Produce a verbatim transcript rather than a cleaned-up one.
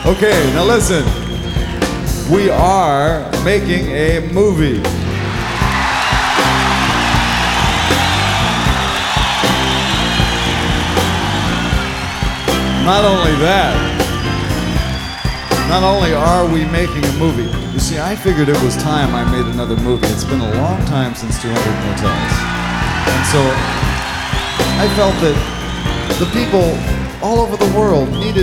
Okay, now listen. We are making a movie. Not only that, not only are we making a movie, you see, I figured it was time I made another movie. It's been a long time since two hundred Motels. And so I felt that the people all over the world needed